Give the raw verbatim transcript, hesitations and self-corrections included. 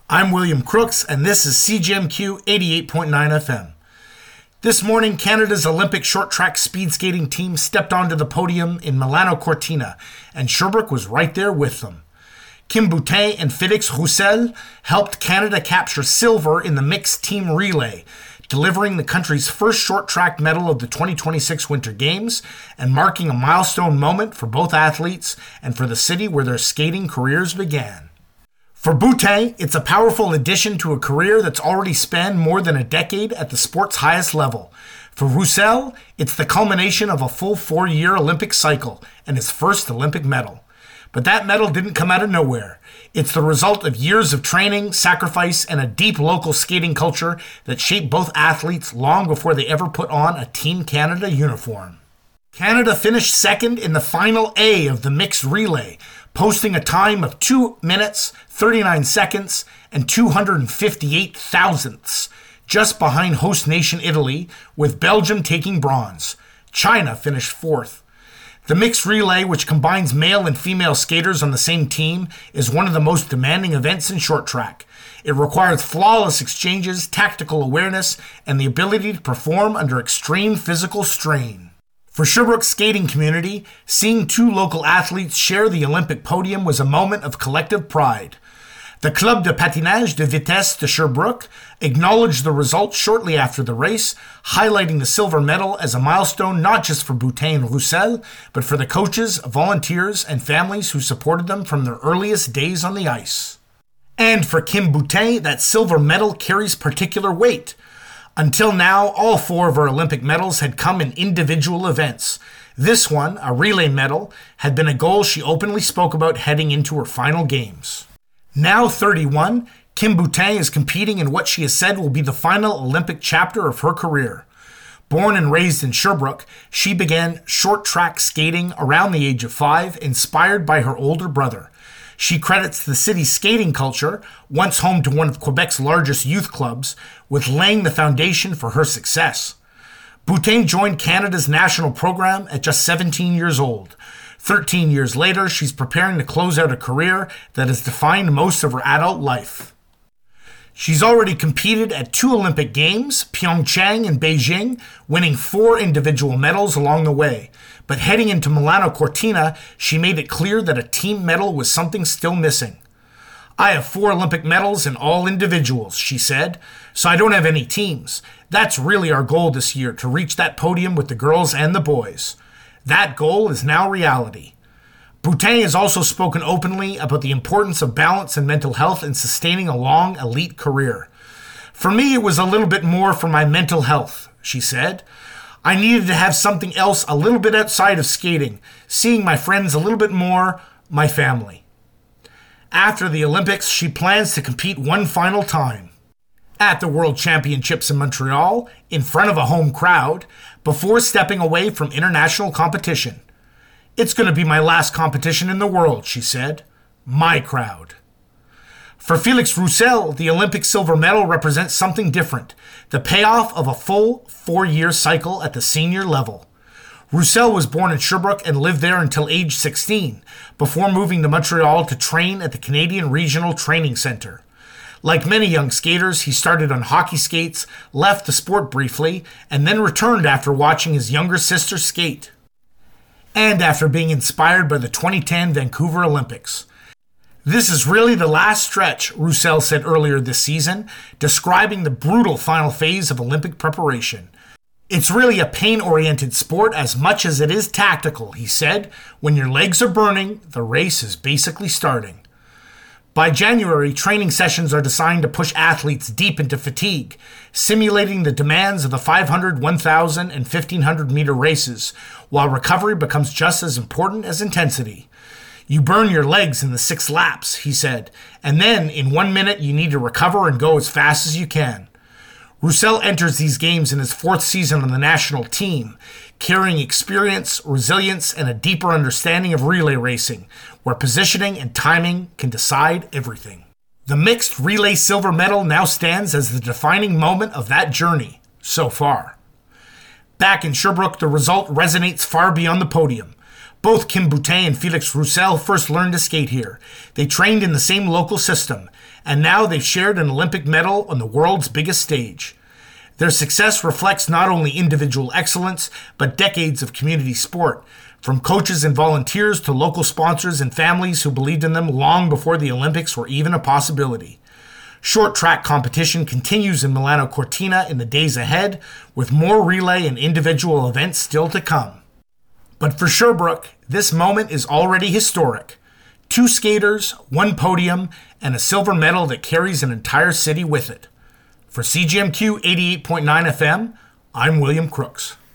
I'm William Crooks, and this is C G M Q eighty-eight point nine F M. This morning, Canada's Olympic short track speed skating team stepped onto the podium in Milano Cortina, and Sherbrooke was right there with them. Kim Boutin and Félix Roussel helped Canada capture silver in the mixed team relay, delivering the country's first short track medal of the twenty twenty-six Winter Games and marking a milestone moment for both athletes and for the city where their skating careers began. For Boutin, it's a powerful addition to a career that's already spanned more than a decade at the sport's highest level. For Roussel, it's the culmination of a full four-year Olympic cycle and his first Olympic medal. But that medal didn't come out of nowhere. It's the result of years of training, sacrifice, and a deep local skating culture that shaped both athletes long before they ever put on a Team Canada uniform. Canada finished second in the final A of the mixed relay, posting a time of two minutes, thirty-nine seconds, and two hundred fifty-eight thousandths, just behind host nation Italy, with Belgium taking bronze. China finished fourth. The mixed relay, which combines male and female skaters on the same team, is one of the most demanding events in short track. It requires flawless exchanges, tactical awareness, and the ability to perform under extreme physical strain. For Sherbrooke's skating community, seeing two local athletes share the Olympic podium was a moment of collective pride. The Club de Patinage de Vitesse de Sherbrooke acknowledged the results shortly after the race, highlighting the silver medal as a milestone not just for Boutin and Roussel, but for the coaches, volunteers, and families who supported them from their earliest days on the ice. And for Kim Boutin, that silver medal carries particular weight. Until now, all four of her Olympic medals had come in individual events. This one, a relay medal, had been a goal she openly spoke about heading into her final games. Now thirty-one, Kim Boutin is competing in what she has said will be the final Olympic chapter of her career. Born and raised in Sherbrooke, she began short track skating around the age of five, inspired by her older brother. She credits the city's skating culture, once home to one of Quebec's largest youth clubs, with laying the foundation for her success. Boutin joined Canada's national program at just seventeen years old. thirteen years later, she's preparing to close out a career that has defined most of her adult life. She's already competed at two Olympic Games, Pyeongchang and Beijing, winning four individual medals along the way. But heading into Milano Cortina, she made it clear that a team medal was something still missing. "I have four Olympic medals and all individuals," she said, "so I don't have any teams. That's really our goal this year, to reach that podium with the girls and the boys." That goal is now reality. Boutin has also spoken openly about the importance of balance and mental health in sustaining a long, elite career. "For me, it was a little bit more for my mental health," she said. "I needed to have something else a little bit outside of skating, seeing my friends a little bit more, my family." After the Olympics, she plans to compete one final time at the World Championships in Montreal, in front of a home crowd, before stepping away from international competition. "It's going to be my last competition in the world," she said. "My crowd." For Félix Roussel, the Olympic silver medal represents something different, the payoff of a full four-year cycle at the senior level. Roussel was born in Sherbrooke and lived there until age sixteen, before moving to Montreal to train at the Canadian Regional Training Centre. Like many young skaters, he started on hockey skates, left the sport briefly, and then returned after watching his younger sister skate, and after being inspired by the twenty ten Vancouver Olympics. "This is really the last stretch," Roussel said earlier this season, describing the brutal final phase of Olympic preparation. "It's really a pain-oriented sport as much as it is tactical," he said. "When your legs are burning, the race is basically starting." By January, training sessions are designed to push athletes deep into fatigue, simulating the demands of the five hundred, one thousand, and fifteen hundred meter races, while recovery becomes just as important as intensity. "You burn your legs in the six laps," he said, "and then in one minute you need to recover and go as fast as you can." Roussel enters these games in his fourth season on the national team, carrying experience, resilience, and a deeper understanding of relay racing, where positioning and timing can decide everything. The mixed relay silver medal now stands as the defining moment of that journey, so far. Back in Sherbrooke, the result resonates far beyond the podium. Both Kim Boutin and Félix Roussel first learned to skate here. They trained in the same local system, and now they've shared an Olympic medal on the world's biggest stage. Their success reflects not only individual excellence, but decades of community sport, from coaches and volunteers to local sponsors and families who believed in them long before the Olympics were even a possibility. Short track competition continues in Milano Cortina in the days ahead, with more relay and individual events still to come. But for Sherbrooke, this moment is already historic. Two skaters, one podium, and a silver medal that carries an entire city with it. For C G M Q eighty-eight point nine F M, I'm William Crooks.